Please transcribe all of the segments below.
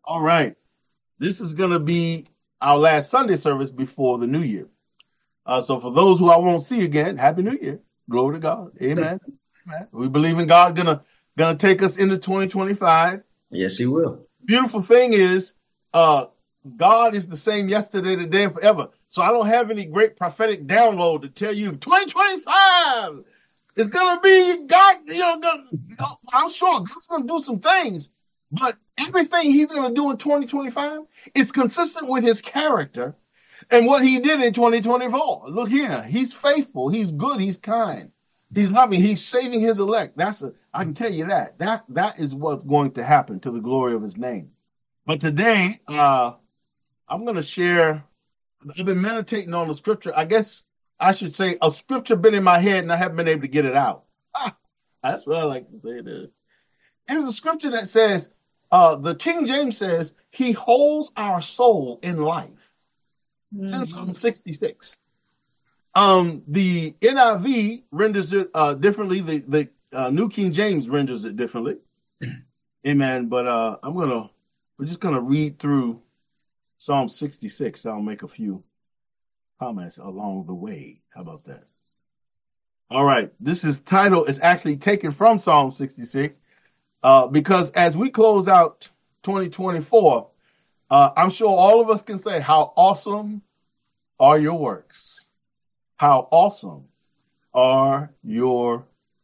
All right. This is going to be our last Sunday service before the new year. So for those who I won't see again, Happy New Year. Glory to God. Amen. Amen. We believe in God gonna take us into 2025. Yes, he will. Beautiful thing is, God is the same yesterday, today, and forever. So I don't have any great prophetic download to tell you 2025 is gonna be God. I'm sure God's gonna do some things, but everything He's gonna do in 2025 is consistent with His character and what He did in 2024. Look here, He's faithful, He's good, He's kind, He's loving, He's saving His elect. I can tell you that. That is what's going to happen to the glory of His name. But today, I'm going to share. I've been meditating on the scripture. I guess I should say a scripture been in my head and I haven't been able to get it out. That's what I like to say. It is. There's a scripture that says, the King James says, He holds our soul in life. It's in Psalm 66. The NIV renders it differently. The New King James renders it differently. Amen. But we're just gonna read through Psalm 66. I'll make a few comments along the way. How about that? All right. This title is actually taken from Psalm 66 because as we close out 2024, I'm sure all of us can say, how awesome are your works? How awesome are your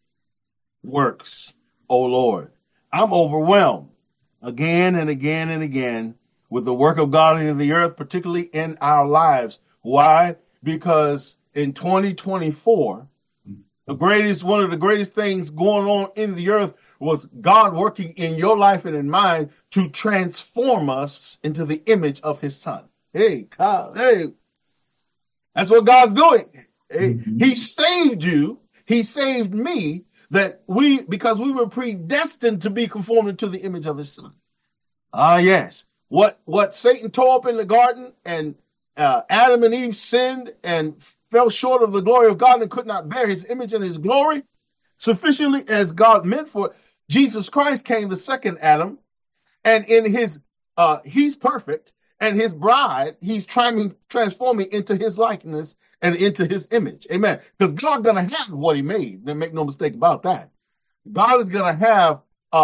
works, O Lord? I'm overwhelmed again and again and again with the work of God in the earth, particularly in our lives. Why? Because in 2024, one of the greatest things going on in the earth was God working in your life and in mine to transform us into the image of His Son. Hey, God, hey. That's what God's doing. He saved you. He saved me because we were predestined to be conformed to the image of His Son. Yes. What Satan tore up in the garden and Adam and Eve sinned and fell short of the glory of God and could not bear His image and His glory sufficiently as God meant for it. Jesus Christ came the second Adam, and in He's perfect. And His bride, He's transforming into His likeness and into His image. Amen. Because God's going to have what He made. Make no mistake about that. God is going to have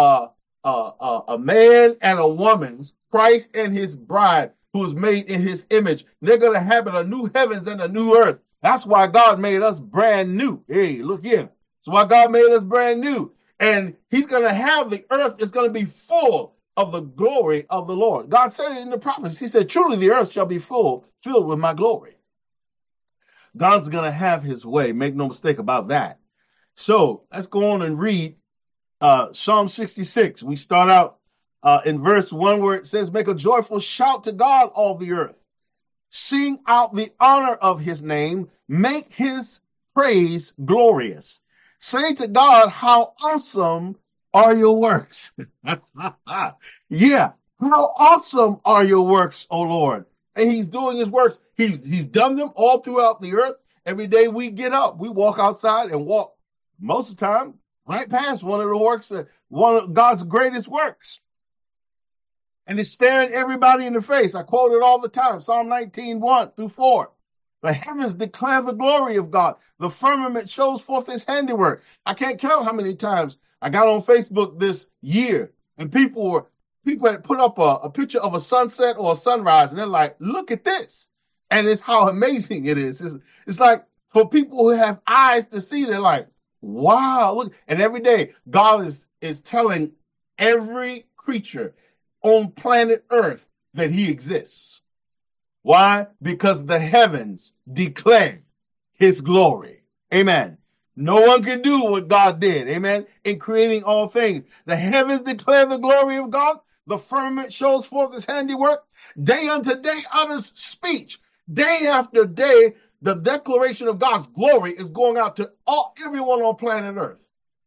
a man and a woman, Christ and His bride, who is made in His image. They're going to inhabit a new heavens and a new earth. That's why God made us brand new. Hey, look here. That's why God made us brand new. And He's going to have the earth is going to be full of the glory of the Lord. God said it in the prophets. He said, truly the earth shall be filled with my glory. God's going to have His way. Make no mistake about that. So let's go on and read Psalm 66. We start out in verse 1 where it says, make a joyful shout to God, all the earth. Sing out the honor of His name. Make His praise glorious. Say to God, how awesome are your works. Yeah. How awesome are your works, O Lord. And He's doing His works. He's done them all throughout the earth. Every day we get up, we walk outside and walk most of the time right past one of God's greatest works. And it's staring everybody in the face. I quote it all the time. Psalm 19, 1-4. The heavens declare the glory of God. The firmament shows forth His handiwork. I can't count how many times I got on Facebook this year and people had put up a picture of a sunset or a sunrise and they're like, look at this. And it's how amazing it is. It's like for people who have eyes to see, they're like, wow, look. And every day God is telling every creature on planet Earth that He exists. Why? Because the heavens declare His glory. Amen. No one can do what God did. Amen. In creating all things. The heavens declare the glory of God. The firmament shows forth His handiwork. Day unto day utters speech. Day after day, the declaration of God's glory is going out to everyone on planet Earth.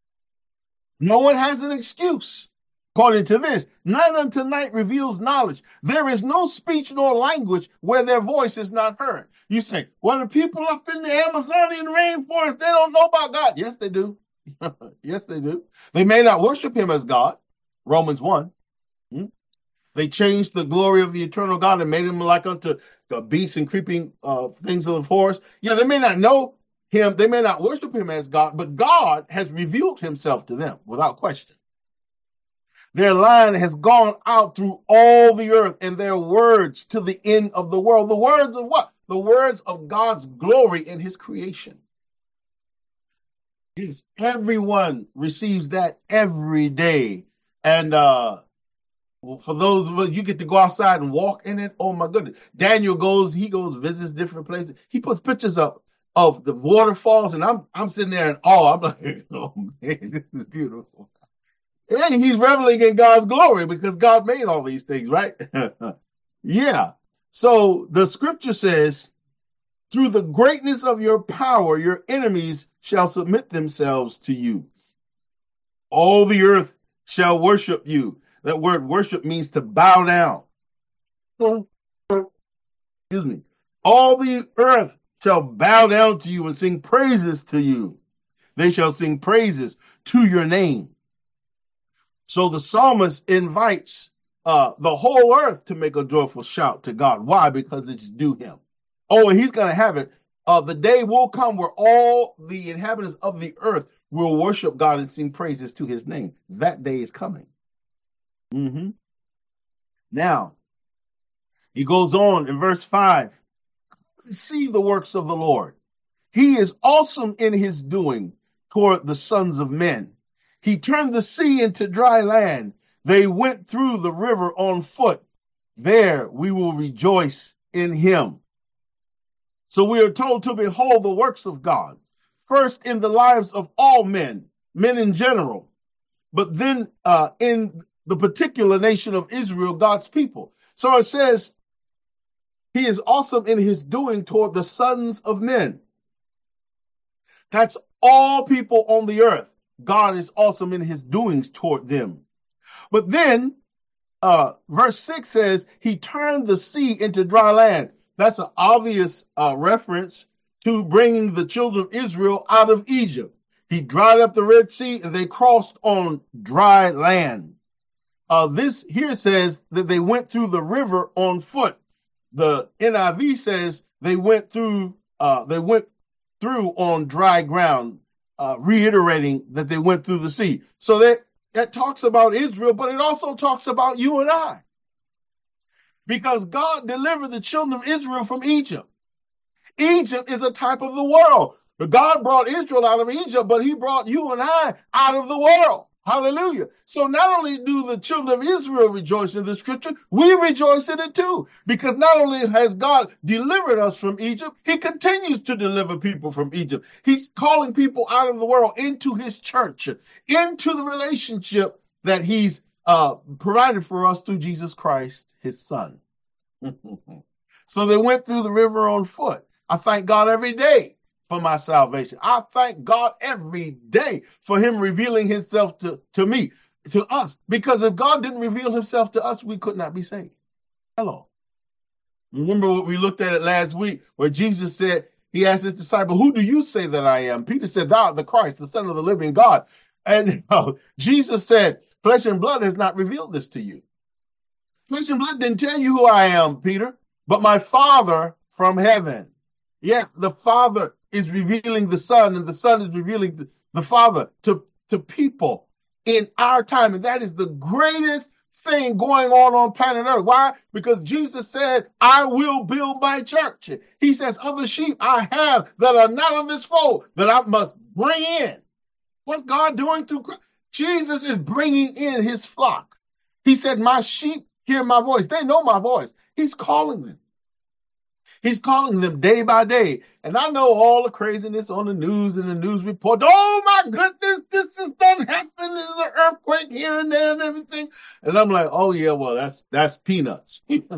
No one has an excuse. According to this, night unto night reveals knowledge. There is no speech nor language where their voice is not heard. You say, well, the people up in the Amazonian rainforest, they don't know about God. Yes, they do. Yes, they do. They may not worship Him as God. Romans 1. They changed the glory of the eternal God and made him like unto the beasts and creeping things of the forest. Yeah, they may not know him, they may not worship him as God, but God has revealed himself to them without question. Their line has gone out through all the earth, and their words to the end of the world. The words of what? The words of God's glory in his creation. Yes, everyone receives that every day. And for those of us, you get to go outside and walk in it. Oh my goodness. Daniel goes, visits different places. He puts pictures up of the waterfalls, and I'm sitting there in awe. I'm like, oh man, this is beautiful. And he's reveling in God's glory because God made all these things, right? Yeah. So the scripture says, through the greatness of your power, your enemies shall submit themselves to you. All the earth shall worship you. That word worship means to bow down. Excuse me. All the earth shall bow down to you and sing praises to you. They shall sing praises to your name. So the psalmist invites the whole earth to make a joyful shout to God. Why? Because it's due him. Oh, and he's going to have it. The day will come where all the inhabitants of the earth will worship God and sing praises to his name. That day is coming. Now, he goes on in verse 5. See the works of the Lord. He is awesome in his doing toward the sons of men. He turned the sea into dry land. They went through the river on foot. There we will rejoice in him. So we are told to behold the works of God, first in the lives of all men in general, but then in the particular nation of Israel, God's people. So it says, he is awesome in his doing toward the sons of men. That's all people on the earth. God is awesome in his doings toward them. But then verse 6 says, he turned the sea into dry land. That's an obvious reference to bringing the children of Israel out of Egypt. He dried up the Red Sea and they crossed on dry land. This here says that they went through the river on foot. The NIV says they went through on dry ground, reiterating that they went through the sea. So that talks about Israel, but it also talks about you and I. Because God delivered the children of Israel from Egypt. Egypt is a type of the world. God brought Israel out of Egypt, but he brought you and I out of the world. Hallelujah. So not only do the children of Israel rejoice in the scripture, we rejoice in it too. Because not only has God delivered us from Egypt, he continues to deliver people from Egypt. He's calling people out of the world into his church, into the relationship that he's provided for us through Jesus Christ, his son. So they went through the river on foot. I thank God every day for my salvation. I thank God every day for him revealing himself to me, to us. Because if God didn't reveal himself to us, we could not be saved. Hello. Remember what we looked at it last week, where Jesus said, he asked his disciple, who do you say that I am? Peter said, thou art the Christ, the Son of the living God. And Jesus said, flesh and blood has not revealed this to you. Flesh and blood didn't tell you who I am, Peter, but my Father from heaven. Yeah, the Father is revealing the Son, and the Son is revealing the Father to people in our time. And that is the greatest thing going on planet Earth. Why? Because Jesus said, I will build my church. He says, other sheep I have that are not of this fold, that I must bring in. What's God doing through Christ? Jesus is bringing in his flock. He said, my sheep hear my voice. They know my voice. He's calling them. He's calling them day by day. And I know all the craziness on the news and the news report. Oh my goodness, this has done happened. There's an earthquake here and there and everything. And I'm like, oh yeah, well, that's peanuts.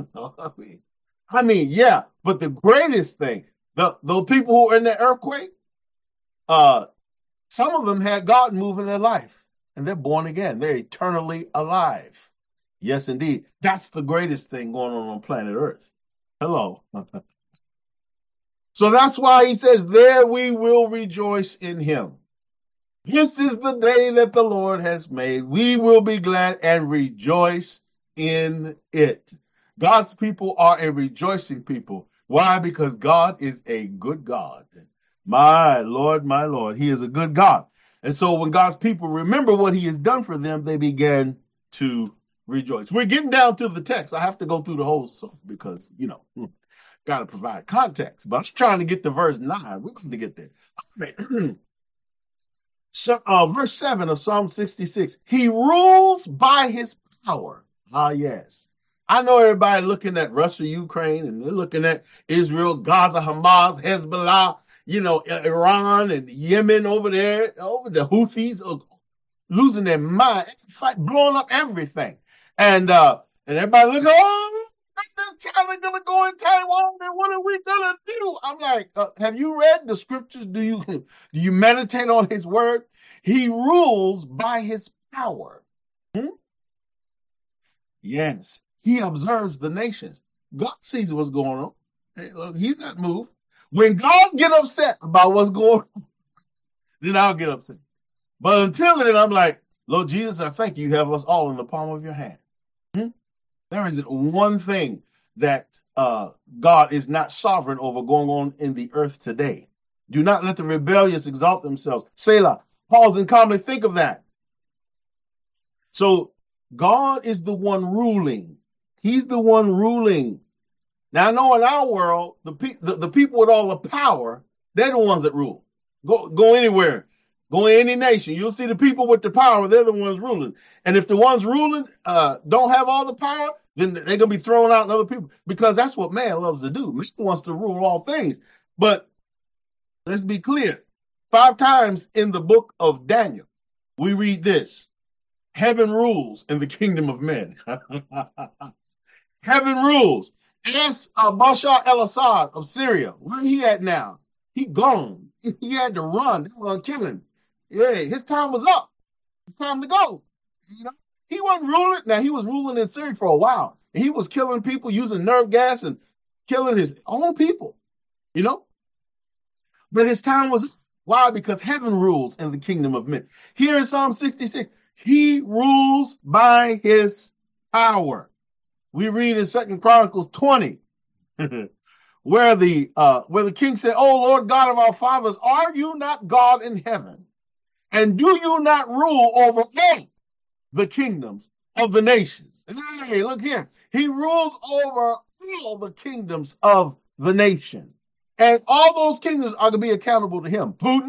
I mean, yeah, but the greatest thing, the people who are in the earthquake, some of them had God move in their life and they're born again. They're eternally alive. Yes, indeed. That's the greatest thing going on planet Earth. Hello. So that's why he says, there we will rejoice in him. This is the day that the Lord has made. We will be glad and rejoice in it. God's people are a rejoicing people. Why? Because God is a good God. My Lord, He is a good God. And so when God's people remember what He has done for them, they begin to rejoice. We're getting down to the text. I have to go through the whole song because, got to provide context. But I'm trying to get to verse 9. We're going to get there. All right. So, verse 7 of Psalm 66. He rules by His power. Ah, yes. I know everybody looking at Russia, Ukraine, and they're looking at Israel, Gaza, Hamas, Hezbollah, Iran and Yemen over there, over the Houthis, losing their mind, fight, blowing up everything. And everybody looking, this China gonna go in Taiwan, and what are we gonna do? I'm like, have you read the scriptures? Do you meditate on His word? He rules by His power. Yes, He observes the nations. God sees what's going on. Hey, look, He's not moved. When God get upset about what's going on, then I'll get upset. But until then, I'm like, Lord Jesus, I thank you have us all in the palm of your hand. There isn't one thing that God is not sovereign over going on in the earth today. Do not let the rebellious exalt themselves. Selah, pause and calmly think of that. So God is the one ruling. He's the one ruling. Now I know in our world, the people with all the power, they're the ones that rule. Go anywhere. Go in any nation. You'll see the people with the power, they're the ones ruling. And if the ones ruling don't have all the power, then they're going to be thrown out in other people. Because that's what man loves to do. Man wants to rule all things. But let's be clear. 5 times in the book of Daniel, we read this. Heaven rules in the kingdom of men. Heaven rules. Ask Bashar al-Assad of Syria. Where he at now? He gone. He had to run. They were going to kill him. Yeah, his time was up. It's time to go. He wasn't ruling. Now, he was ruling in Syria for a while. And he was killing people using nerve gas and killing his own people. But his time was up. Why? Because heaven rules in the kingdom of men. Here in Psalm 66, He rules by His power. We read in 2 Chronicles 20, where the king said, "O Lord God of our fathers, are you not God in heaven? And do you not rule over all the kingdoms of the nations?" Hey, look here. He rules over all the kingdoms of the nation. And all those kingdoms are going to be accountable to Him. Putin,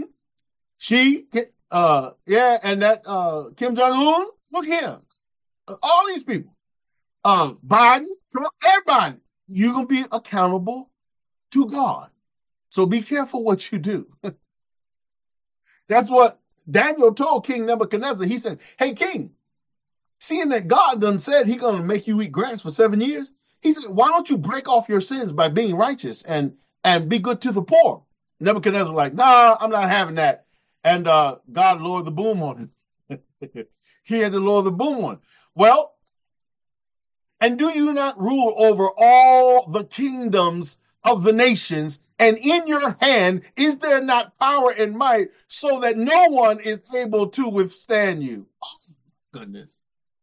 and that Kim Jong-un, look here. All these people. Biden, Trump, everybody, you're going to be accountable to God. So be careful what you do. That's what Daniel told King Nebuchadnezzar. He said, "Hey, king, seeing that God done said He's going to make you eat grass for 7 years, He said, why don't you break off your sins by being righteous and be good to the poor?" Nebuchadnezzar was like, "Nah, I'm not having that." And God lowered the boom on him. He had to lower the boom on him. Well, and do you not rule over all the kingdoms of the nations? And in your hand is there not power and might, so that no one is able to withstand you? Oh, goodness.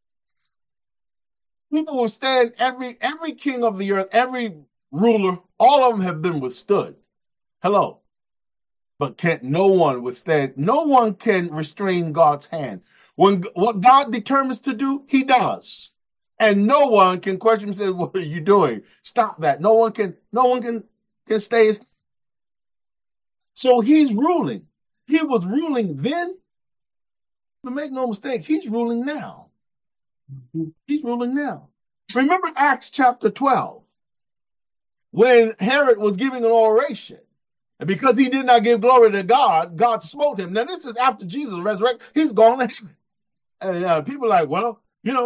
People will stand, every king of the earth, every ruler, all of them have been withstood. Hello. But can't no one withstand, no one can restrain God's hand. When what God determines to do, He does. And no one can question and say, "What are you doing? Stop that." No one can stay. So He's ruling. He was ruling then, but make no mistake, He's ruling now. He's ruling now. Remember Acts chapter 12, when Herod was giving an oration. And because he did not give glory to God, God smote him. Now, this is after Jesus resurrected. He's gone to heaven. And people are like, well,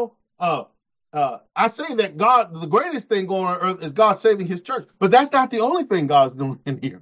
I say that God, the greatest thing going on earth is God saving His church. But that's not the only thing God's doing in here.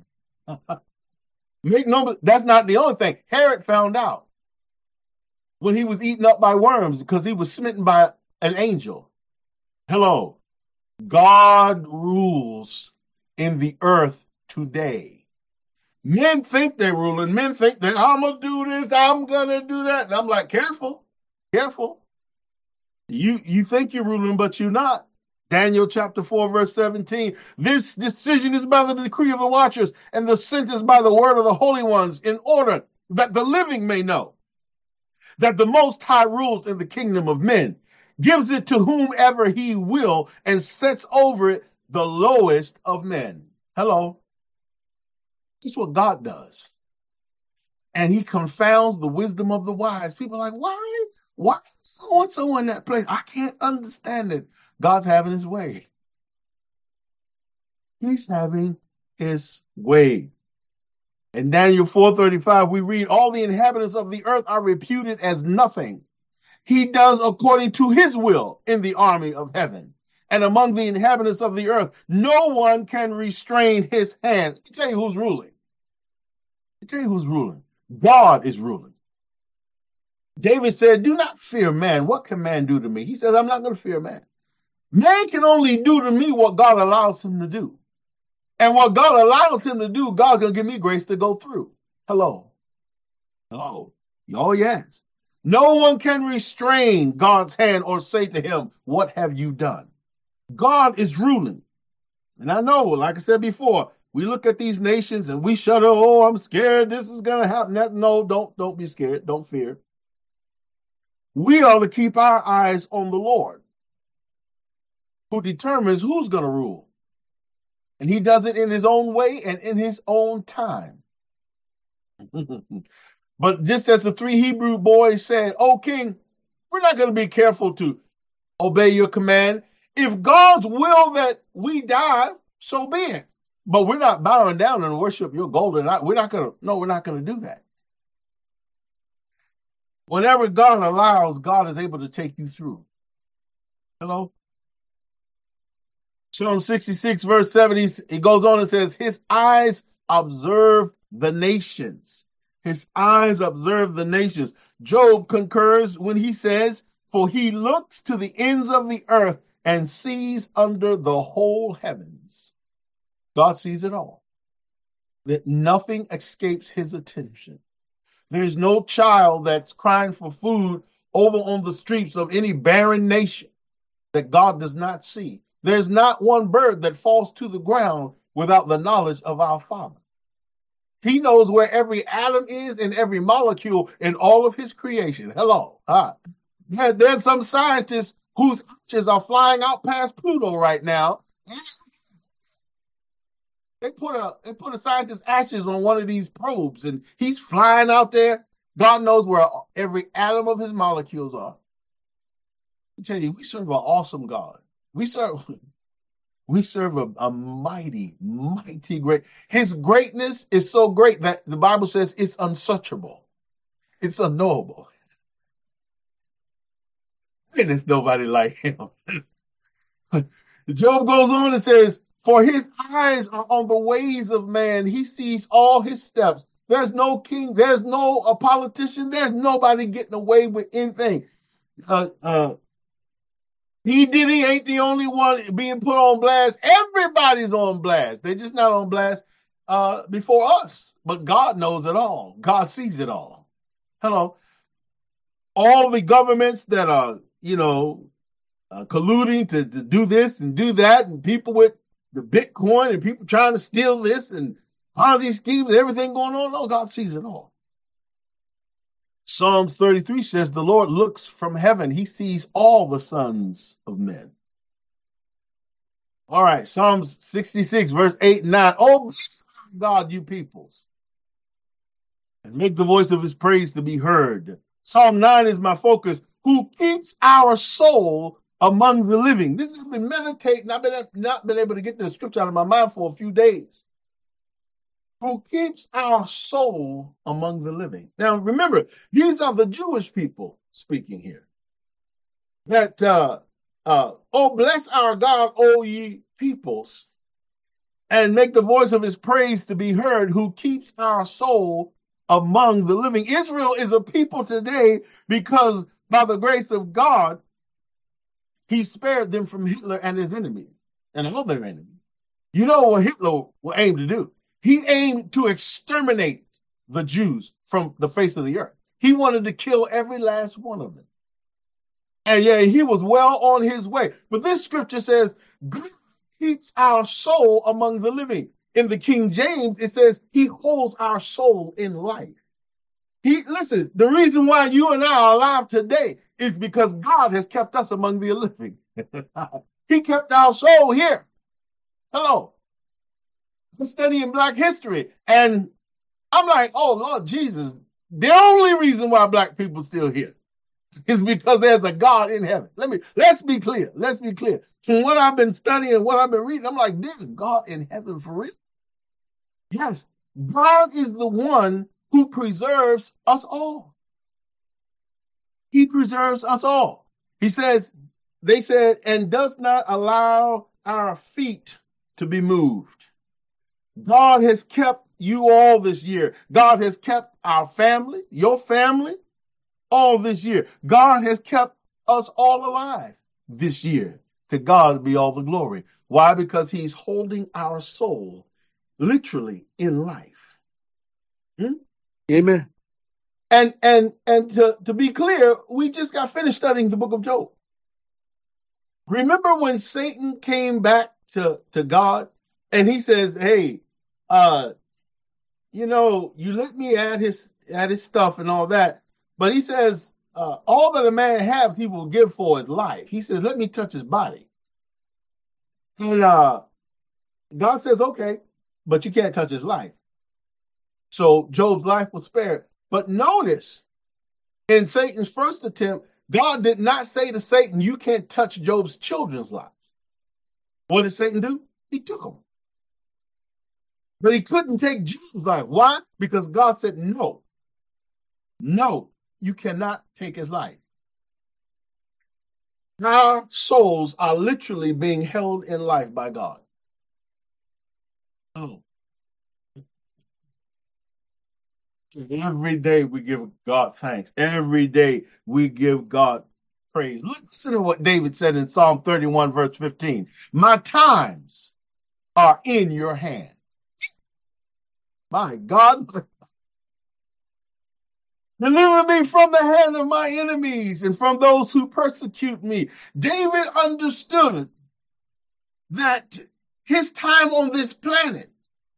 That's not the only thing. Herod found out when he was eaten up by worms because he was smitten by an angel. Hello. God rules in the earth today. Men think they're ruling. Men think that I'm going to do this, I'm going to do that. And I'm like, careful. You think you're ruling, but you're not. Daniel chapter 4, verse 17. This decision is by the decree of the watchers, and the sentence by the word of the holy ones, in order that the living may know that the Most High rules in the kingdom of men, gives it to whomever he will, and sets over it the lowest of men. Hello. That's what God does. And he confounds the wisdom of the wise. People are like, why so-and-so in that place? I can't understand it. God's having his way. He's having his way. In Daniel 4:35, we read, all the inhabitants of the earth are reputed as nothing. He does according to his will in the army of heaven. And among the inhabitants of the earth, no one can restrain his hand. Let me tell you who's ruling. God is ruling. David said, do not fear man. What can man do to me? He says, I'm not going to fear man. Man can only do to me what God allows him to do. And what God allows him to do, God's going to give me grace to go through. Hello. Oh, yes. No one can restrain God's hand or say to him, what have you done? God is ruling. And I know, like I said before, we look at these nations and we shudder. Oh, I'm scared. This is going to happen. No, don't be scared. Don't fear. We are to keep our eyes on the Lord, who determines who's going to rule. And he does it in his own way and in his own time. But just as the three Hebrew boys said, "O king, we're not going to be careful to obey your command. If God's will that we die, so be it. But we're not bowing down and worship your golden eye. We're not going to do that." Whenever God allows, God is able to take you through. Hello? Psalm 66, verse 7, he goes on and says, his eyes observe the nations. His eyes observe the nations. Job concurs when he says, for he looks to the ends of the earth and sees under the whole heavens. God sees it all. That nothing escapes his attention. There's no child that's crying for food over on the streets of any barren nation that God does not see. There's not one bird that falls to the ground without the knowledge of our Father. He knows where every atom is and every molecule in all of his creation. Hello. There's some scientists whose ashes are flying out past Pluto right now. They put a scientist's ashes on one of these probes, and he's flying out there. God knows where every atom of his molecules are. I tell you, we serve an awesome God. We serve a mighty, mighty great. His greatness is so great that the Bible says it's unsearchable. It's unknowable. And there's nobody like him. Job goes on and says, for his eyes are on the ways of man. He sees all his steps. There's no king. There's no politician. There's nobody getting away with anything. He ain't the only one being put on blast. Everybody's on blast. They're just not on blast before us. But God knows it all. God sees it all. Hello. All the governments that are, colluding to do this and do that, and people with the Bitcoin and people trying to steal this and Ponzi schemes and everything going on. No, God sees it all. Psalms 33 says, the Lord looks from heaven. He sees all the sons of men. All right, Psalms 66, verse 8 and 9. Oh, bless God, you peoples, and make the voice of his praise to be heard. Psalm 9 is my focus. Who keeps our soul among the living. This has been meditating. I've not been able to get the scripture out of my mind for a few days. Who keeps our soul among the living. Now, remember, these are the Jewish people speaking here. That, oh, bless our God, O ye peoples, and make the voice of his praise to be heard, who keeps our soul among the living. Israel is a people today because by the grace of God, he spared them from Hitler and his enemies and all their enemies. You know what Hitler will aim to do? He aimed to exterminate the Jews from the face of the earth. He wanted to kill every last one of them. And yeah, he was well on his way. But this scripture says, God keeps our soul among the living. In the King James, it says he holds our soul in life. Listen, the reason why you and I are alive today is because God has kept us among the living. He kept our soul here. Hello. I'm studying Black history, and I'm like, oh, Lord Jesus, the only reason why Black people are still here is because there's a God in heaven. Let's be clear. Let's be clear. From what I've been studying, what I've been reading, I'm like, there's a God in heaven for real? Yes. God is the one who preserves us all. He preserves us all. He says, they said, and does not allow our feet to be moved. God has kept you all this year. God has kept our family, your family, all this year. God has kept us all alive this year. To God be all the glory. Why? Because he's holding our soul literally in life. Amen. And to be clear, we just got finished studying the book of Job. Remember when Satan came back to God and he says, hey, you let me add his stuff and all that. But he says, all that a man has, he will give for his life. He says, let me touch his body. And God says, okay, but you can't touch his life. So Job's life was spared. But notice, in Satan's first attempt, God did not say to Satan, you can't touch Job's children's lives. What did Satan do? He took them. But he couldn't take Job's life. Why? Because God said, no, you cannot take his life. Our souls are literally being held in life by God. Oh. Every day we give God thanks. Every day we give God praise. Listen to what David said in Psalm 31, verse 15. My times are in your hand. My God, deliver me from the hand of my enemies and from those who persecute me. David understood that his time on this planet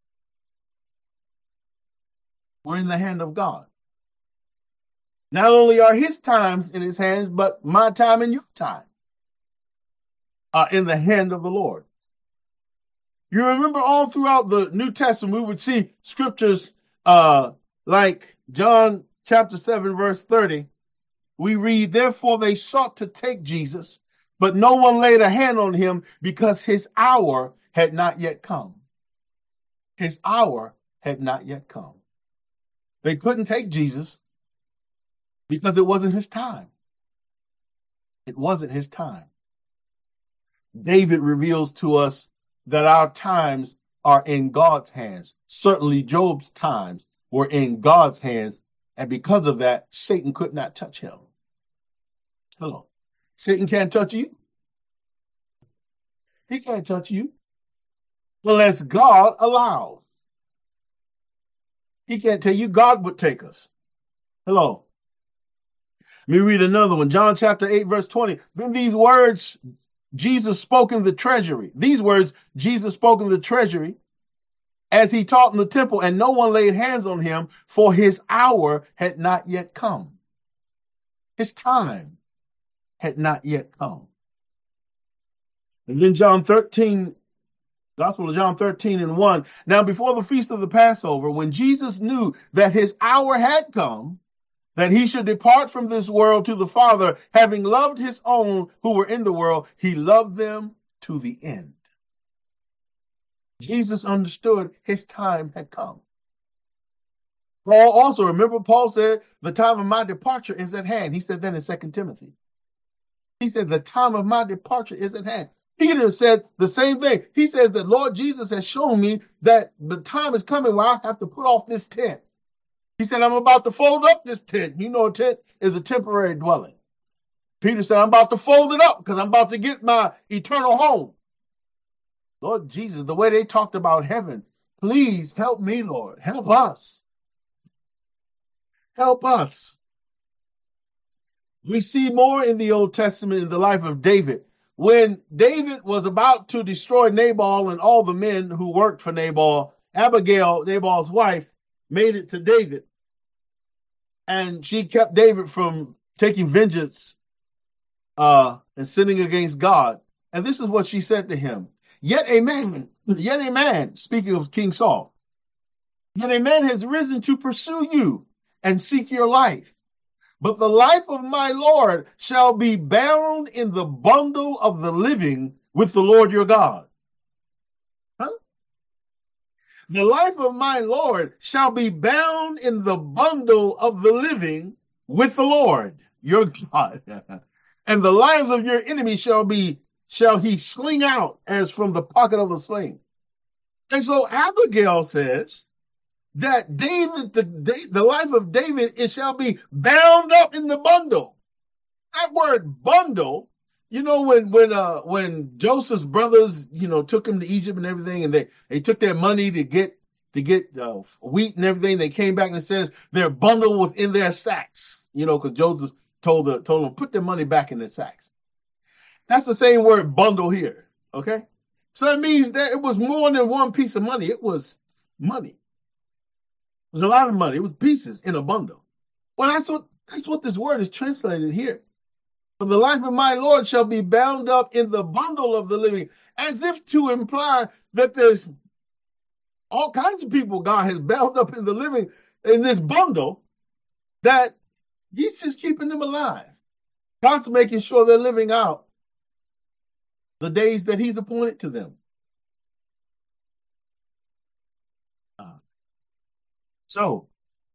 were in the hand of God. Not only are his times in his hands, but my time and your time are in the hand of the Lord. You remember all throughout the New Testament, we would see scriptures like John chapter 7, verse 30. We read, therefore they sought to take Jesus, but no one laid a hand on him because his hour had not yet come. His hour had not yet come. They couldn't take Jesus because it wasn't his time. It wasn't his time. David reveals to us that our times are in God's hands. Certainly Job's times were in God's hands. And because of that, Satan could not touch him. Hello. Satan can't touch you. He can't touch you unless God allows. He can't tell you God would take us. Hello. Let me read another one. John chapter 8, verse 20. Then these words Jesus spoke in the treasury. These words Jesus spoke in the treasury as he taught in the temple, and no one laid hands on him, for his hour had not yet come. His time had not yet come. And then John 13, Gospel of John 13 and 1. Now before the feast of the Passover, when Jesus knew that his hour had come, that he should depart from this world to the Father, having loved his own who were in the world, he loved them to the end. Jesus understood his time had come. Paul also, remember Paul said, the time of my departure is at hand. He said that in 2 Timothy. He said, the time of my departure is at hand. Peter said the same thing. He says that Lord Jesus has shown me that the time is coming where I have to put off this tent. He said, I'm about to fold up this tent. You know, a tent is a temporary dwelling. Peter said, I'm about to fold it up because I'm about to get my eternal home. Lord Jesus, the way they talked about heaven, please help me, Lord. Help us. Help us. We see more in the Old Testament in the life of David. When David was about to destroy Nabal and all the men who worked for Nabal, Abigail, Nabal's wife, made it to David. And she kept David from taking vengeance and sinning against God. And this is what she said to him. Yet a man, speaking of King Saul, yet a man has risen to pursue you and seek your life. But the life of my Lord shall be bound in the bundle of the living with the Lord your God. Huh? The life of my Lord shall be bound in the bundle of the living with the Lord your God. And the lives of your enemies shall he sling out as from the pocket of a sling. And so Abigail says that David, the life of David, it shall be bound up in the bundle. That word bundle, when Joseph's brothers, took him to Egypt and everything, and they took their money to get wheat and everything, they came back and it says their bundle was in their sacks, because Joseph told them put their money back in their sacks. That's the same word bundle here, okay? So it means that it was more than one piece of money. It was money. It was a lot of money. It was pieces in a bundle. Well, that's what this word is translated here. For the life of my Lord shall be bound up in the bundle of the living, as if to imply that there's all kinds of people God has bound up in the living in this bundle, that he's just keeping them alive. God's making sure they're living out the days that he's appointed to them. So,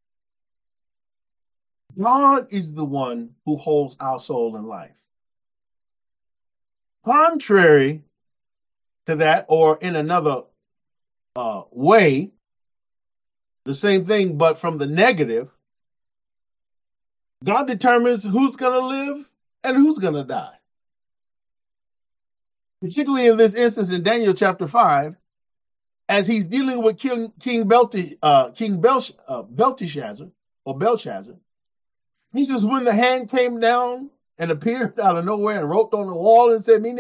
God is the one who holds our soul in life. Contrary to that, or in another way, the same thing, but from the negative, God determines who's going to live and who's going to die. Particularly in this instance in Daniel chapter 5, as he's dealing with King Belshazzar, or Belshazzar, he says, when the hand came down and appeared out of nowhere and wrote on the wall and said,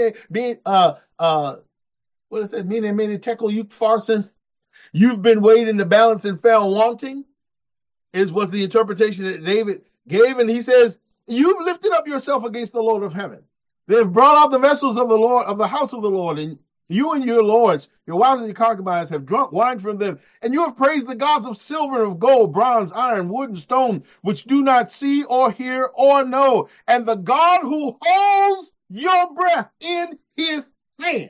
what is it? Mene, tekel, upharsin. You've been weighed in the balance and found wanting, was the interpretation that David gave. And he says, you've lifted up yourself against the Lord of heaven. They have brought out the vessels of the Lord, of the house of the Lord, and you and your lords, your wives and your concubines, have drunk wine from them, and you have praised the gods of silver and of gold, bronze, iron, wood, and stone, which do not see or hear or know. And the God who holds your breath in his hand.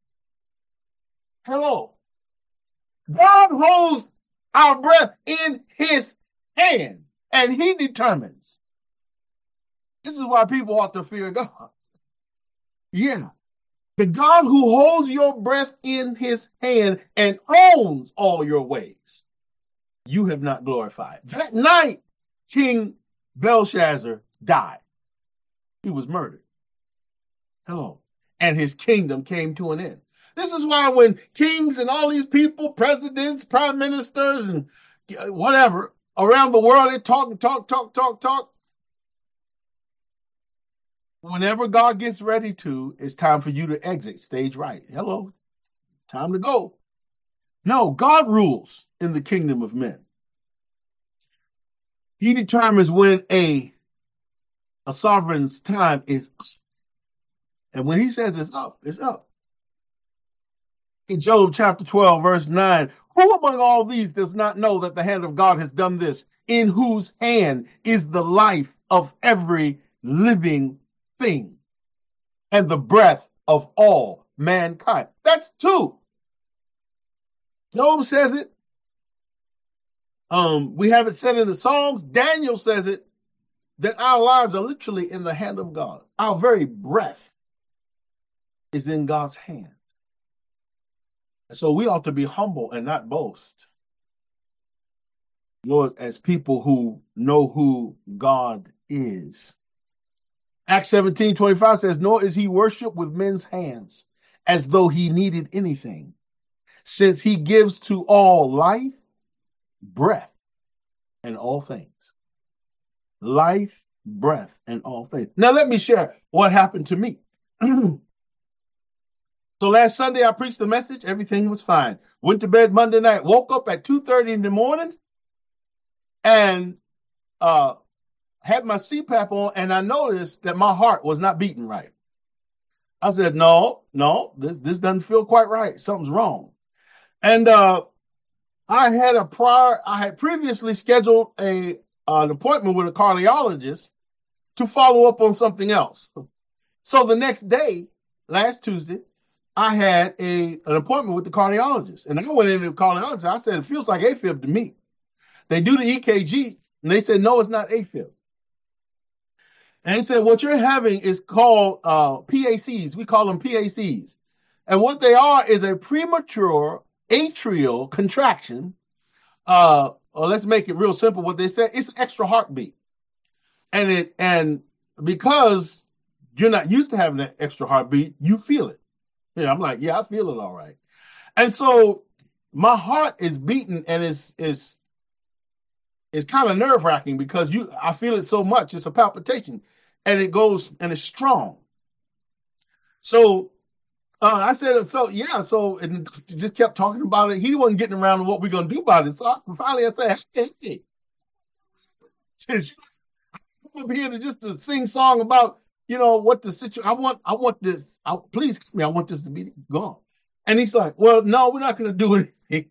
Hello. God holds our breath in his hand, and he determines. This is why people ought to fear God. Yeah. The God who holds your breath in his hand and owns all your ways, you have not glorified. That night, King Belshazzar died. He was murdered. Hello. And his kingdom came to an end. This is why when kings and all these people, presidents, prime ministers, and whatever, around the world, they talk. Whenever God gets ready to, it's time for you to exit stage right. Hello, time to go. No, God rules in the kingdom of men. He determines when a sovereign's time is up. And when he says it's up, it's up. In Job chapter 12, verse 9, who among all these does not know that the hand of God has done this, in whose hand is the life of every living thing and the breath of all mankind? That's two. Job says it. We have it said in the Psalms. Daniel says it, that our lives are literally in the hand of God. Our very breath is in God's hand. And so we ought to be humble and not boast, Lord, as people who know who God is. Acts 17:25 says, nor is he worshipped with men's hands as though he needed anything, since he gives to all life, breath, and all things. Life, breath and all things. Now let me share what happened to me. So last Sunday I preached the message. Everything was fine. Went to bed Monday night. Woke up at 2:30 in the morning and had my CPAP on, and I noticed that my heart was not beating right. I said, no, this doesn't feel quite right. Something's wrong. And I had previously scheduled an appointment with a cardiologist to follow up on something else. So the next day, last Tuesday, I had an appointment with the cardiologist. And I went into the cardiologist. I said, it feels like AFib to me. They do the EKG, and they said, no, it's not AFib. And they said, what you're having is called PACs. We call them PACs. And what they are is a premature atrial contraction. Or let's make it real simple. What they said, it's an extra heartbeat. And because you're not used to having that extra heartbeat, you feel it. Yeah, I'm like, yeah, I feel it all right. And so my heart is beating, and it's kind of nerve-wracking because I feel it so much. It's a palpitation, and it goes and it's strong. So I said, so yeah, so and just kept talking about it. He wasn't getting around to what we're gonna do about it. So finally I said, hey, I'm up here to sing song about what the situation. I want this. Please, me. I want this to be gone. And he's like, well, no, we're not gonna do anything.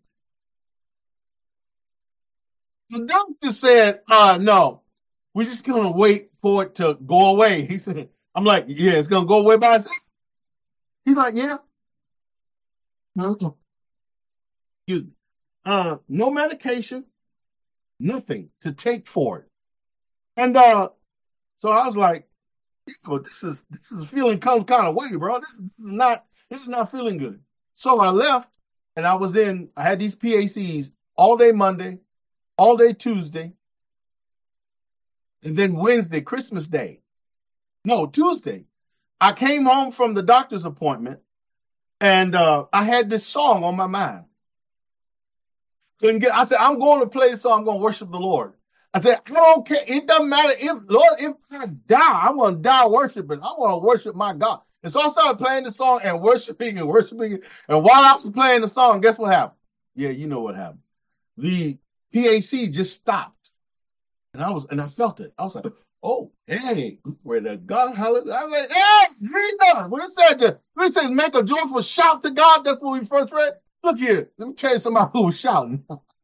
The doctor said, no, we're just gonna wait for it to go away. He said, I'm like, yeah, it's gonna go away by itself. He's like, yeah. No, no medication, nothing to take for it. And so I was like, oh, this is feeling kind of way, bro. This is not feeling good. So I left, and I had these PACs all day Monday, all day Tuesday, and then Wednesday, Christmas Day. No, Tuesday. I came home from the doctor's appointment, and I had this song on my mind. I said, I'm going to play this song. I'm going to worship the Lord. I said, I don't care. It doesn't matter if I die, I'm going to die worshiping. I want to worship my God. And so I started playing the song and worshiping and worshiping. And while I was playing the song, guess what happened? Yeah, you know what happened. The PAC just stopped. And I felt it. I was like, oh, hey, where the God, hallelujah. I was like, hey, Jesus. When it said make a joyful shout to God, that's what we first read. Look here, let me tell you somebody who was shouting.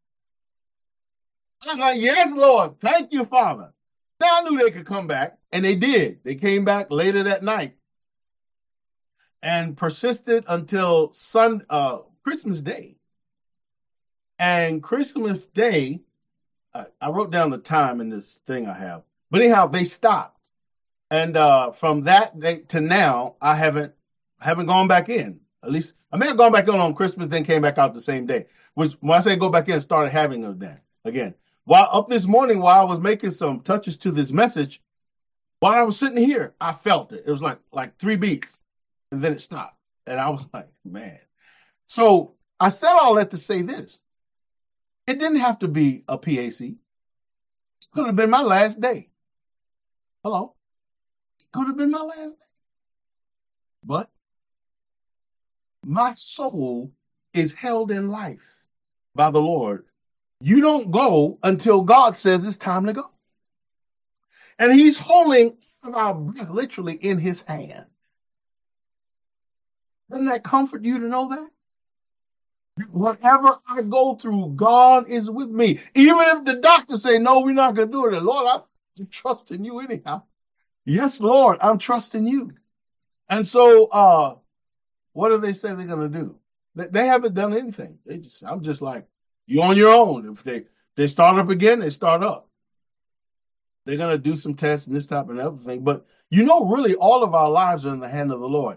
I'm like, yes, Lord, thank you, Father. Now I knew they could come back, and they did. They came back later that night and persisted until Christmas Day. And Christmas Day, I wrote down the time in this thing I have. But anyhow, they stopped. And from that day to now, I haven't gone back in. At least I may have gone back in on Christmas, then came back out the same day. Which, when I say go back in, started having them then again. While up this morning, while I was making some touches to this message, while I was sitting here, I felt it. It was like 3 beats, and then it stopped. And I was like, man. So I said all that to say this. It didn't have to be a PAC. It could have been my last day. Hello? It could have been my last day. But my soul is held in life by the Lord. You don't go until God says it's time to go. And he's holding our breath literally in his hand. Doesn't that comfort you to know that? Whatever I go through, God is with me. Even if the doctors say, no, we're not going to do it. Lord, I'm trusting you anyhow. Yes, Lord, I'm trusting you. And so what do they say they're going to do? They haven't done anything. I'm just like, you're on your own. If they start up again, they start up. They're going to do some tests and this type and other thing. But really all of our lives are in the hand of the Lord.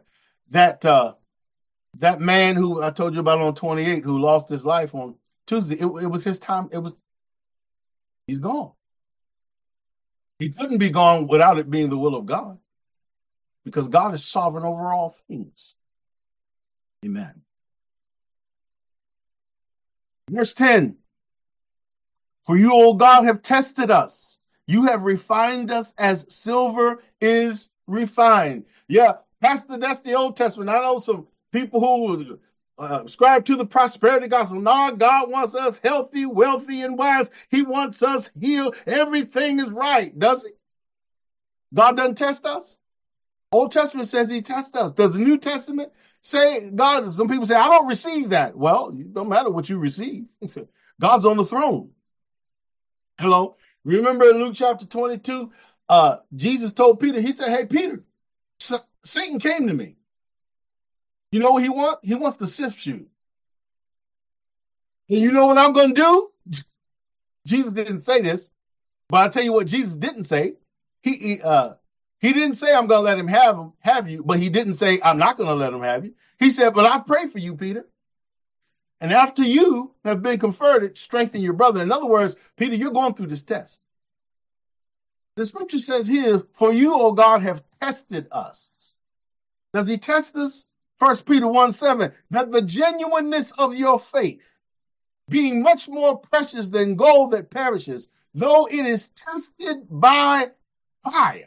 That man who I told you about on 28 who lost his life on Tuesday, it was his time. He's gone. He couldn't be gone without it being the will of God, because God is sovereign over all things. Amen. Verse 10. For you, O God, have tested us You have refined us as silver is refined. Yeah, Pastor, that's the Old Testament. I know some people who ascribe to the prosperity gospel. No, God wants us healthy, wealthy, and wise. He wants us healed. Everything is right, does he? God doesn't test us. Old Testament says he tests us. Does the New Testament say God? Some people say, I don't receive that. Well, it don't matter what you receive. God's on the throne. Hello. Remember in Luke chapter 22, Jesus told Peter, he said, hey, Peter, Satan came to me. You know what he wants? He wants to sift you. And you know what I'm going to do? Jesus didn't say this, but I'll tell you what Jesus didn't say. He didn't say I'm going to let him have you, but he didn't say I'm not going to let him have you. He said, but I pray for you, Peter. And after you have been converted, strengthen your brother. In other words, Peter, you're going through this test. The scripture says here, for you, O God, have tested us. Does he test us? 1 Peter 1:7, that the genuineness of your faith, being much more precious than gold that perishes, though it is tested by fire.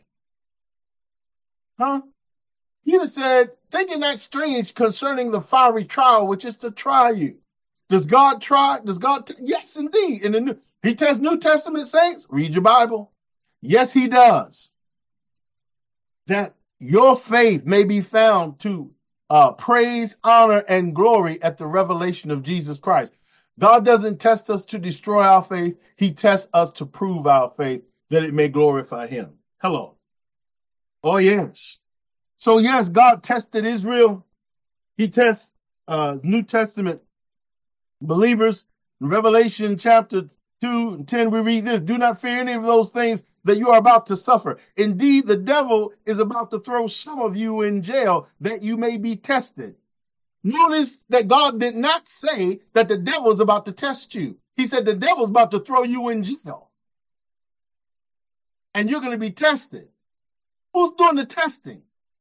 Peter said, think it not strange concerning the fiery trial, which is to try you. Does God try? Yes, indeed. He tests New Testament saints. Read your Bible. Yes, he does. That your faith may be found to praise, honor, and glory at the revelation of Jesus Christ. God doesn't test us to destroy our faith. He tests us to prove our faith, that it may glorify him. Hello. Oh, yes. So, yes, God tested Israel. He tests New Testament believers. In Revelation chapter 2:10, we read this: do not fear any of those things that you are about to suffer. Indeed, the devil is about to throw some of you in jail that you may be tested. Notice that God did not say that the devil is about to test you. He said the devil is about to throw you in jail. And you're going to be tested. Who's doing the testing?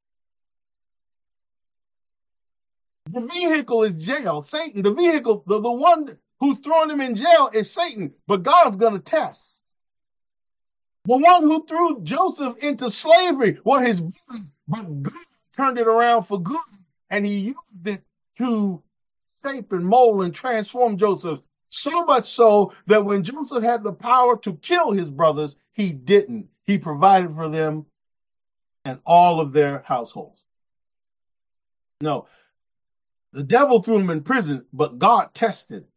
The vehicle is jail. Satan, the vehicle, the one who's throwing him in jail is Satan, but God's going to test. The one who threw Joseph into slavery were his brothers, but God turned it around for good, and he used it to shape and mold and transform Joseph, so much so that when Joseph had the power to kill his brothers, he didn't. He provided for them and all of their households. No, the devil threw him in prison, but God tested.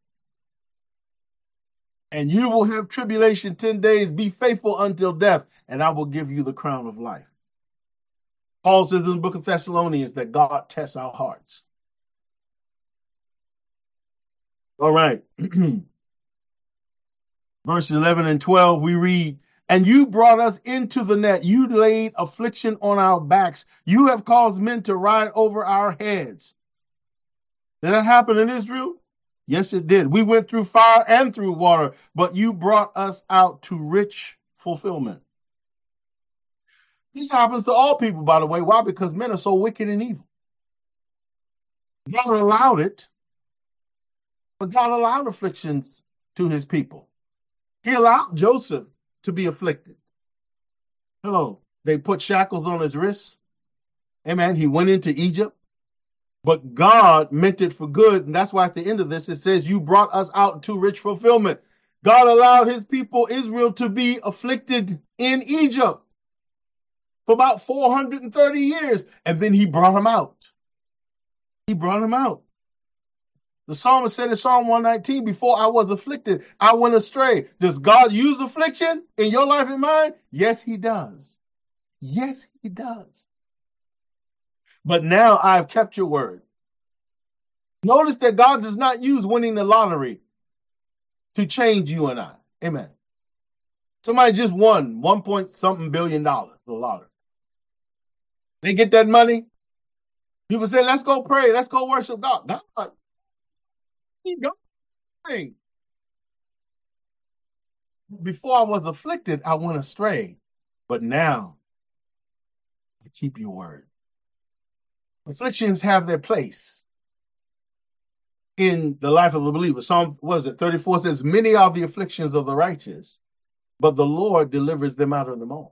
And you will have tribulation 10 days. Be faithful until death, and I will give you the crown of life. Paul says in the book of Thessalonians that God tests our hearts. All right. Verses 11 and 12, we read, and you brought us into the net. You laid affliction on our backs. You have caused men to ride over our heads. Did that happen in Israel? Yes, it did. We went through fire and through water, but you brought us out to rich fulfillment. This happens to all people, by the way. Why? Because men are so wicked and evil. God allowed it, but God allowed afflictions to his people. He allowed Joseph to be afflicted. Hello. They put shackles on his wrists. Amen. He went into Egypt. But God meant it for good. And that's why at the end of this, it says, you brought us out to rich fulfillment. God allowed his people, Israel, to be afflicted in Egypt for about 430 years. And then he brought them out. He brought them out. The psalmist said in Psalm 119, before I was afflicted, I went astray. Does God use affliction in your life and mine? Yes, he does. Yes, he does. But now I've kept your word. Notice that God does not use winning the lottery to change you and I. Amen. Somebody just won $1 billion the lottery. They get that money. People say, let's go pray. Let's go worship God. God, keep going. Before I was afflicted, I went astray. But now I keep your word. Afflictions have their place in the life of the believer. Psalm, 34 says, many are the afflictions of the righteous, but the Lord delivers them out of them all.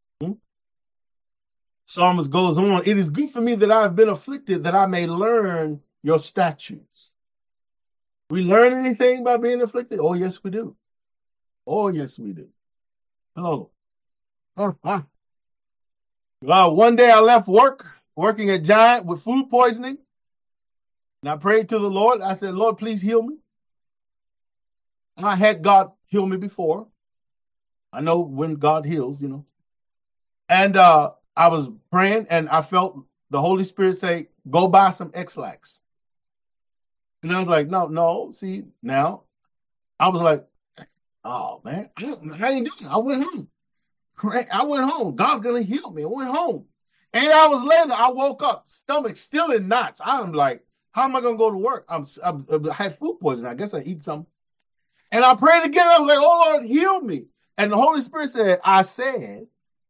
Psalmist goes on, it is good for me that I have been afflicted, that I may learn your statutes. We learn anything by being afflicted? Oh, yes, we do. Oh, yes, we do. Hello. One day I left working at Giant with food poisoning. And I prayed to the Lord. I said, Lord, please heal me. And I had God heal me before. I know when God heals, And I was praying and I felt the Holy Spirit say, go buy some X-Lax. And I was like, no. See, now I was like, oh, man, I ain't doing it. I went home. God's going to heal me. I went home. 8 hours later, I woke up, stomach still in knots. I'm like, how am I going to go to work? I had food poisoning. I guess I eat something. And I prayed again. I was like, oh, Lord, heal me. And the Holy Spirit said, I said,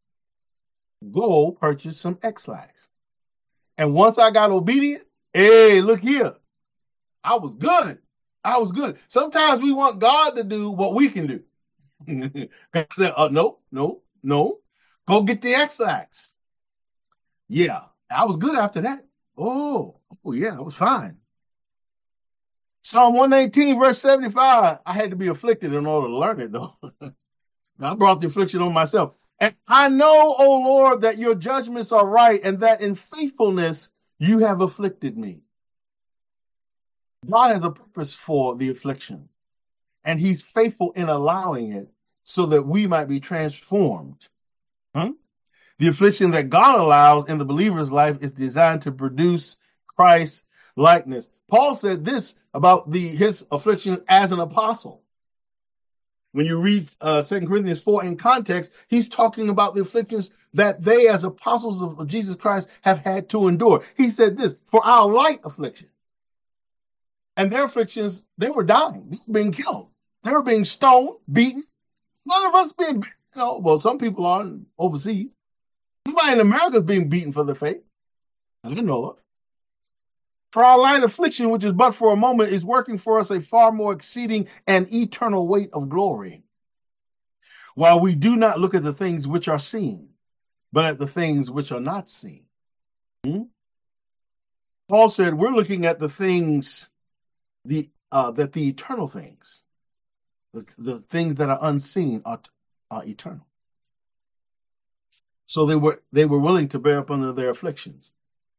go purchase some X-Lax. And once I got obedient, hey, look here. I was good. Sometimes we want God to do what we can do. I said, no. Go get the X-Lax. Yeah, I was good after that. Oh yeah, I was fine. Psalm 118, verse 75. I had to be afflicted in order to learn it, though. I brought the affliction on myself. And I know, O Lord, that your judgments are right and that in faithfulness you have afflicted me. God has a purpose for the affliction, and he's faithful in allowing it so that we might be transformed. The affliction that God allows in the believer's life is designed to produce Christ's likeness. Paul said this about his affliction as an apostle. When you read 2 Corinthians 4 in context, he's talking about the afflictions that they as apostles of Jesus Christ have had to endure. He said this, for our light affliction. And their afflictions, they were dying. They were being killed. They were being stoned, beaten. None of us being, well, some people are overseas. Nobody in America is being beaten for their faith. I don't know of. For our light affliction, which is but for a moment, is working for us a far more exceeding and eternal weight of glory. While we do not look at the things which are seen, but at the things which are not seen. Paul said we're looking at the things, that the eternal things, the things that are unseen are eternal. So they were willing to bear up under their afflictions.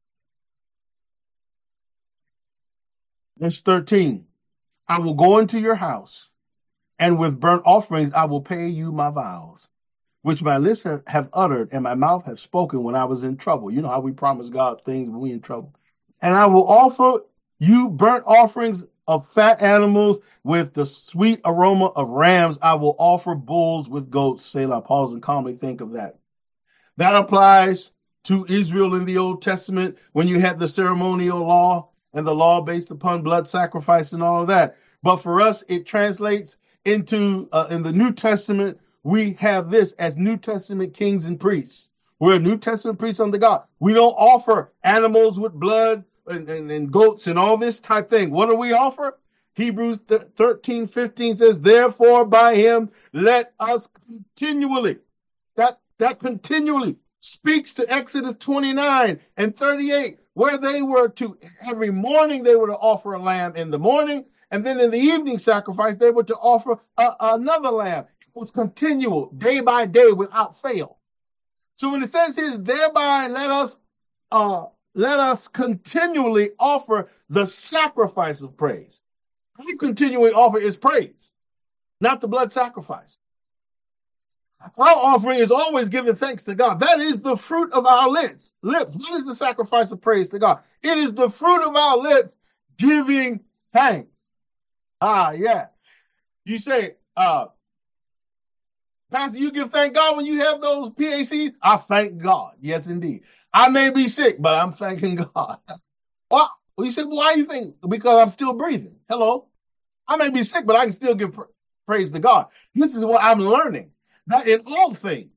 Verse 13, I will go into your house, and with burnt offerings I will pay you my vows, which my lips have uttered, and my mouth has spoken when I was in trouble. You know how we promise God things when we're in trouble. And I will offer you burnt offerings of fat animals with the sweet aroma of rams. I will offer bulls with goats. Selah, pause and calmly think of that. That applies to Israel in the Old Testament when you had the ceremonial law and the law based upon blood sacrifice and all of that. But for us, it translates into, in the New Testament, we have this as New Testament kings and priests. We're New Testament priests unto God. We don't offer animals with blood and goats and all this type thing. What do we offer? Hebrews 13:15 says, therefore by him let us continually, that continually speaks to Exodus 29 and 38, where they were to, every morning they were to offer a lamb in the morning, and then in the evening sacrifice, they were to offer another lamb. It was continual, day by day, without fail. So when it says here, thereby let us continually offer the sacrifice of praise. What we continually offer is praise, not the blood sacrifice. Our offering is always giving thanks to God. That is the fruit of our lips. What is the sacrifice of praise to God? It is the fruit of our lips giving thanks. Yeah. You say, Pastor, you give thank God when you have those PACs? I thank God. Yes, indeed. I may be sick, but I'm thanking God. Well, you say, why do you think? Because I'm still breathing. Hello. I may be sick, but I can still give praise to God. This is what I'm learning. That in all things,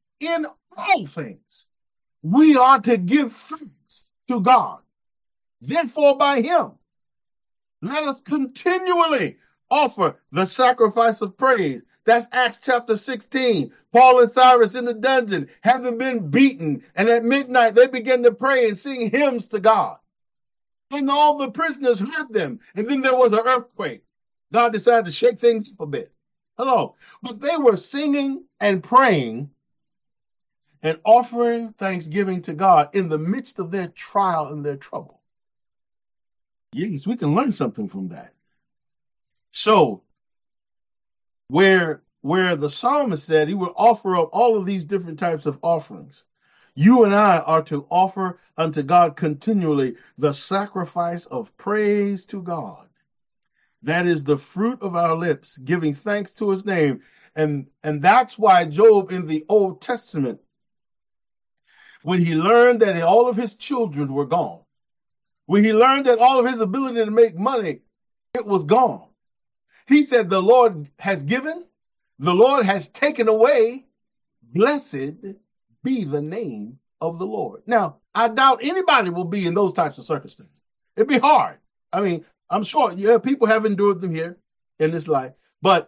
we are to give thanks to God. Therefore, by him, let us continually offer the sacrifice of praise. That's Acts chapter 16. Paul and Cyrus in the dungeon, having been beaten, and at midnight they began to pray and sing hymns to God. And all the prisoners heard them, and then there was an earthquake. God decided to shake things up a bit. Hello. But they were singing and praying and offering thanksgiving to God in the midst of their trial and their trouble. Yes, we can learn something from that. So, where the psalmist said he would offer up all of these different types of offerings, you and I are to offer unto God continually the sacrifice of praise to God. That is the fruit of our lips, giving thanks to his name. And that's why Job in the Old Testament, when he learned that all of his children were gone, when he learned that all of his ability to make money, it was gone, he said, the Lord has given, the Lord has taken away, blessed be the name of the Lord. Now, I doubt anybody will be in those types of circumstances. It'd be hard. I mean, I'm sure people have endured them here in this life. But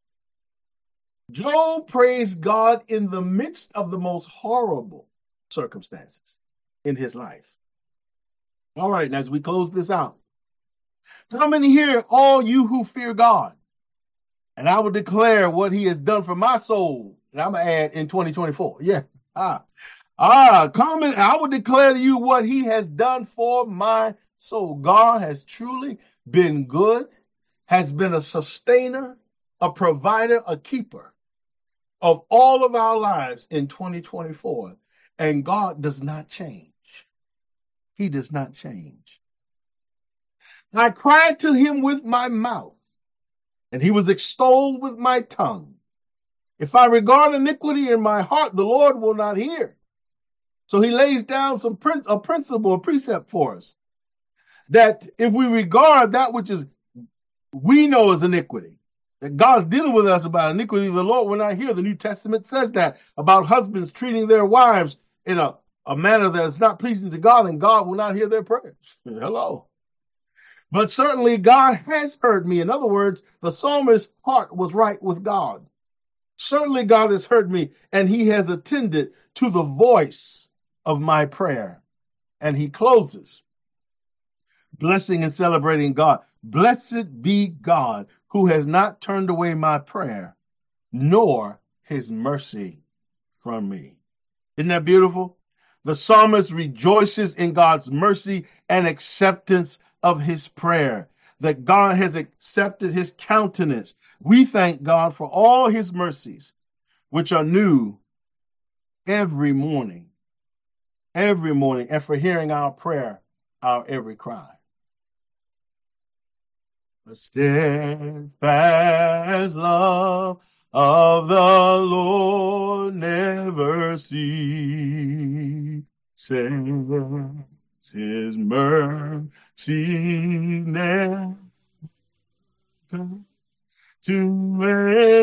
Job praised God in the midst of the most horrible circumstances in his life. All right, and as we close this out, come in here, all you who fear God, and I will declare what he has done for my soul. And I'm going to add in 2024. Yeah. Come in. I will declare to you what he has done for my soul. God has truly been good, has been a sustainer, a provider, a keeper of all of our lives in 2024. And God does not change. He does not change. I cried to him with my mouth, and he was extolled with my tongue. If I regard iniquity in my heart, the Lord will not hear. So he lays down a principle, a precept for us, that if we regard that which is we know is iniquity, that God's dealing with us about iniquity, the Lord will not hear. The New Testament says that about husbands treating their wives in a manner that is not pleasing to God, and God will not hear their prayers. Hello. But certainly God has heard me. In other words, the psalmist's heart was right with God. Certainly God has heard me, and he has attended to the voice of my prayer. And he closes, blessing and celebrating God. Blessed be God, who has not turned away my prayer, nor his mercy from me. Isn't that beautiful? The psalmist rejoices in God's mercy and acceptance of his prayer, that God has accepted his countenance. We thank God for all his mercies, which are new every morning, and for hearing our prayer, our every cry. The steadfast love of the Lord never ceases. His mercy never comes to an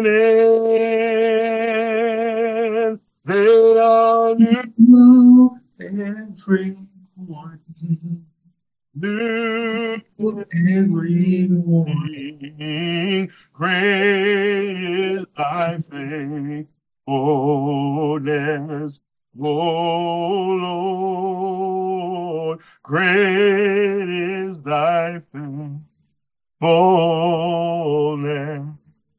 end. They are new every morning. New every morning. Great is thy faithfulness, O Lord. Great is thy faithfulness.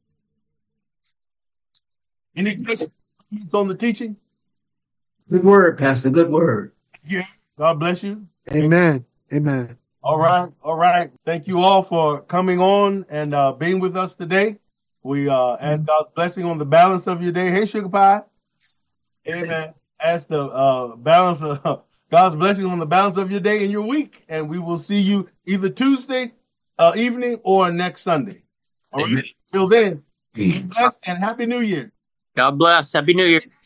Any questions on the teaching? Good word, Pastor. Good word. Yeah. God bless you. Amen. Amen. All right. Thank you all for coming on and being with us today. We ask God's blessing on the balance of your day. Hey, Sugar Pie. Amen. Ask the balance of God's blessing on the balance of your day and your week. And we will see you either Tuesday evening or next Sunday. All right. Till then, be blessed and Happy New Year. God bless. Happy New Year.